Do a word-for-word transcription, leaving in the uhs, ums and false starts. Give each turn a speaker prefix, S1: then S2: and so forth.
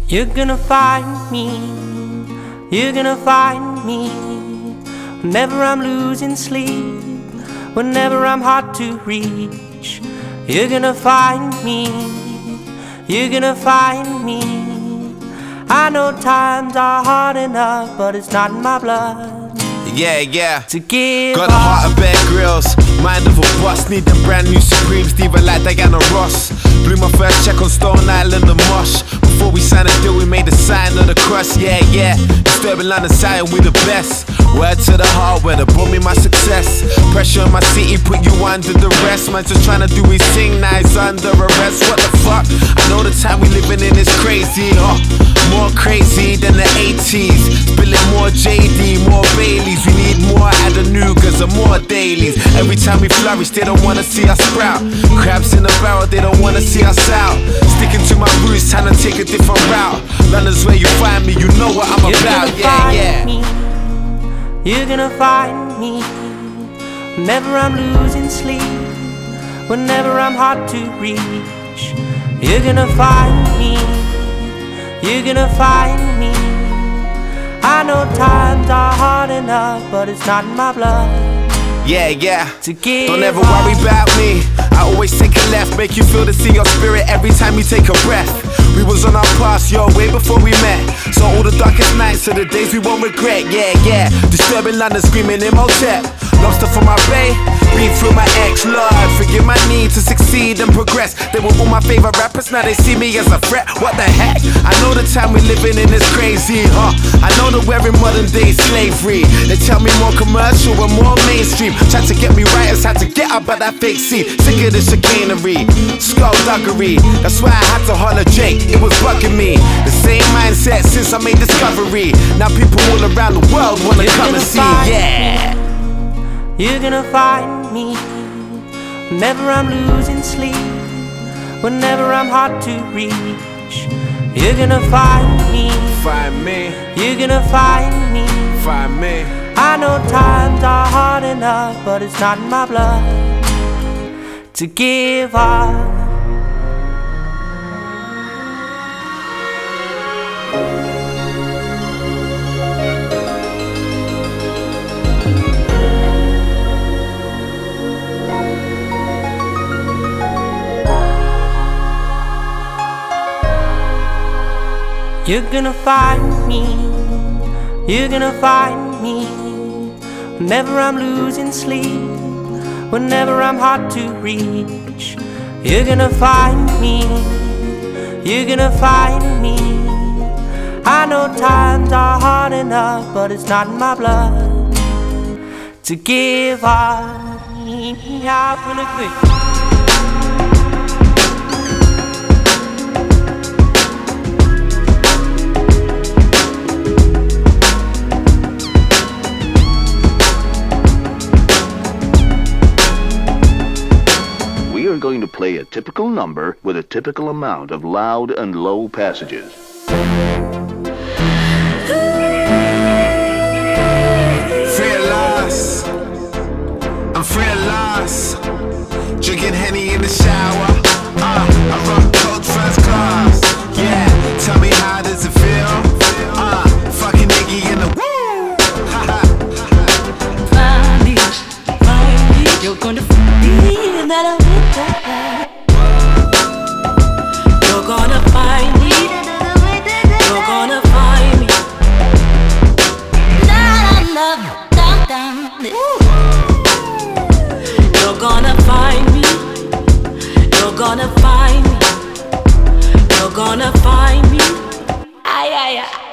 S1: You're gonna find me, you're gonna find me whenever I'm losing sleep, whenever I'm hard to reach. You're gonna find me, you're gonna find me. I know times are hard enough, but it's not in my blood.
S2: Yeah, yeah.
S1: To give
S2: Got a heart of Bear Grylls, mind of a boss. Need them brand new Supremes, diva like Diana Ross. Blew my first check on Stone Island and Mosh. Before we signed a deal, we made the sign of the cross. Yeah, yeah. Disturbing London side, we the best. Word to the heart, where they brought me my success. Pressure in my city, put you under the rest. Man, just trying to do his thing, now he's under arrest. What the fuck? I know the time we living in is crazy, huh? More crazy than the eighties. Spilling more J D, more Baileys. We need more Adanugas and more dailies. Every time we flourish, they don't wanna see us sprout. Crabs in the barrel, they don't wanna see us out. Sticking to my roots, trying to take a different route. London's where you find me, you know what I'm
S1: You're
S2: about.
S1: gonna
S2: Yeah,
S1: find
S2: yeah.
S1: me. You're gonna find me whenever I'm losing sleep, whenever I'm hard to reach. You're gonna find me, you're gonna find me. I know times are hard enough, but it's not in my blood.
S2: Yeah, yeah.
S1: To give
S2: Don't ever worry about me. I always take a left, make you feel this in your spirit every time you take a breath. We was on our path, yo, way before we met. So all the darkest nights are the days we won't regret. Yeah, yeah. Disturbing London, screaming in Motep. Lobster for my bay, beat through my ex, Lord. Forgive my need to succeed and progress. They were all my favorite rappers, now they see me as a threat. What the heck? I know the time we living in is crazy, huh? I know that we're in modern day slavery. They tell me more commercial and more mainstream. Try to get me right, it's had to get up at that fake seat. Sick of the chicanery, skullduggery. That's why I had to holler Jake, it was bugging me. The same mindset since I made Discovery. Now people all around the world wanna
S1: You're
S2: come
S1: gonna
S2: and see,
S1: find
S2: yeah.
S1: me. You're gonna find me whenever I'm losing sleep, whenever I'm hard to reach. You're gonna find me,
S2: Find me,
S1: you're gonna find me.
S2: find me.
S1: I know times are hard enough, but it's not in my blood to give up. You're gonna find me, you're gonna find me whenever I'm losing sleep, whenever I'm hard to reach. You're gonna find me, you're gonna find me. I know times are hard enough, but it's not in my blood to give up.
S3: We are going to play a typical number with a typical amount of loud and low passages.
S2: Fearless, I'm fearless. Drinking Henny in the shower. Uh, I rock coach first class. Yeah, tell me how does it feel? Uh, fucking nigga in the woo.
S4: Find me, find me. You're gonna feel that I'm with that. You're gonna find me. You're gonna find me. Na na na na. You're gonna find me. You're gonna find me. You're gonna find me. Ay ay ay.